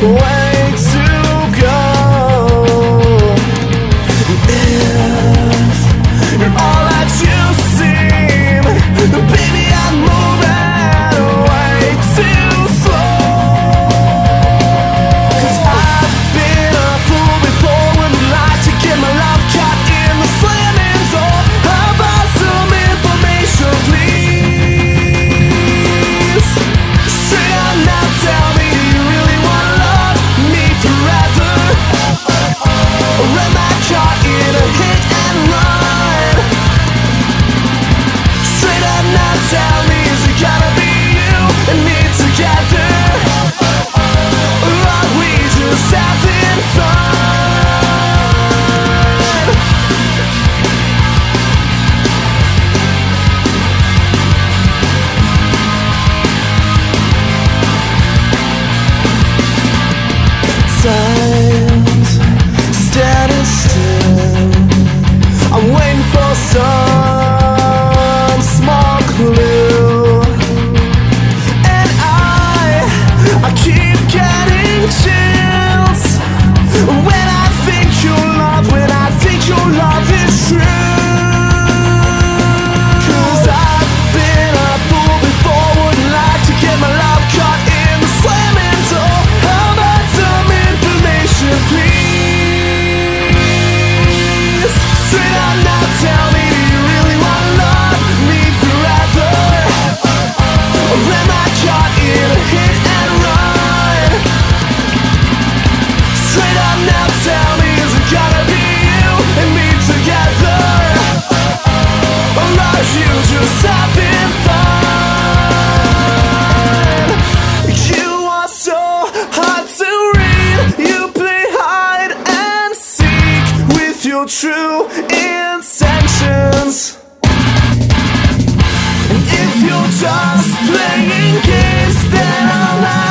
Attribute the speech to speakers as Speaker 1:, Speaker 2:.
Speaker 1: way to go. If you're all that you seem, baby, I'm moving way too slow. 'Cause I've been a fool before, wouldn't like to get my love caught in the slamming door. How about some information, please? Straight up now, tell me, do you really wanna love me forever? Or am I caught in a hit and run? Straight up now, tell me, is it gotta be you and me together? Or are we just having fun? Time's standing still. I'm waiting for some small clue, and I keep getting chills when I think your love, is true. 'Cause I've been a fool before, wouldn't like to get my love caught in the slamming door. How about some information, please? Straight up now, tell me, do you really wanna love me forever? Or am I caught in a hit and run? Straight up now, tell me, is it gotta be you and me together? Or are you just having fun? You are so hard to read. You play hide and seek with your true intentions. And if you're just playing games, then I'm not.